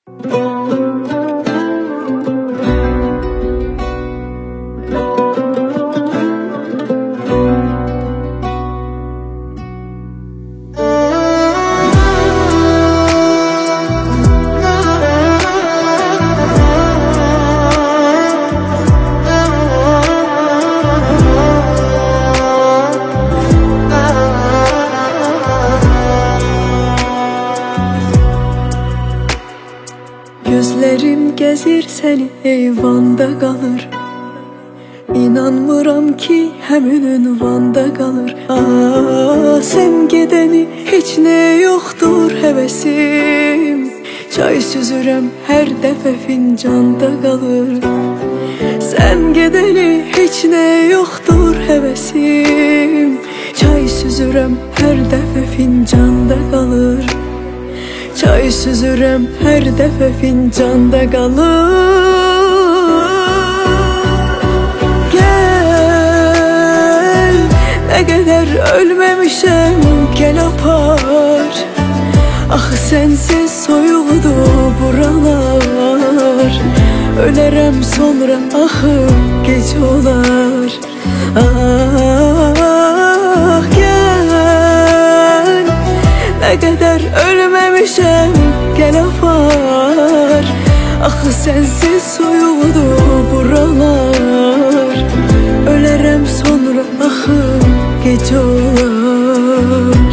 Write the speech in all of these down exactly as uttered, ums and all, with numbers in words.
Gözlerim gezir seni eyvanda kalır. İnanmıram ki hemen ünvanda kalır. Aa, sen gedeni hiç ne yoktur hevesim. Çay süzürem her defa fincanda kalır. Sen gedeni hiç ne yoktur hevesim. Çay süzürem her defa fincanda kalır. Çay süzürem her defa fincanda kalır. Gel, ne kadar ölmemişem gel apar. Ah sensiz soyuldu buralar. Ölerem sonra ahım gece olar. Ah gel, ne kadar ölmemişem gel apar. Ah sensiz soyuldu buralar. Ölerem sonra ahım gece olar.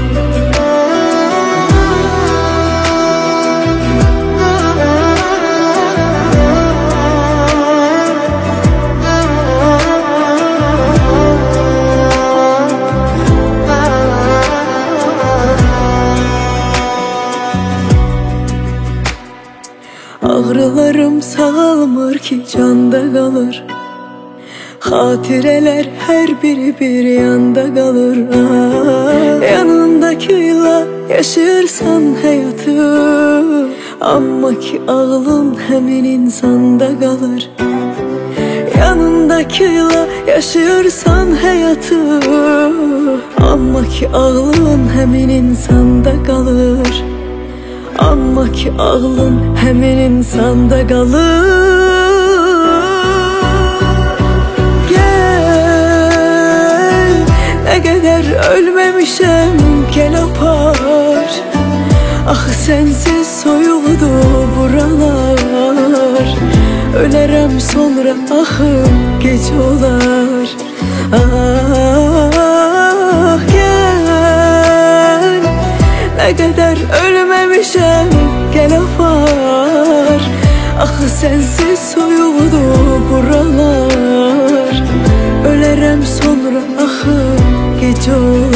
Ağrılarım sağlamır ki canda kalır. Hatireler her biri bir yanda kalır. Ah, yanındakiyle yaşarsan hayatı. Amma ki ağlın hemen insanda kalır. Yanındakiyle yaşarsan hayatı. Amma ki ağlın hemen insanda kalır. Amma ki ağlın hemen insanda kalır. Gel, ne kadar ölmemişem gel apar. Ah sensiz soyuldu buralar. Ölerem sonra ahım gece olar. Ah gel, ne kadar ölmemişem gel apar. Ah sensiz soyuldu buralar. Ölerem sonra ahım gece olar.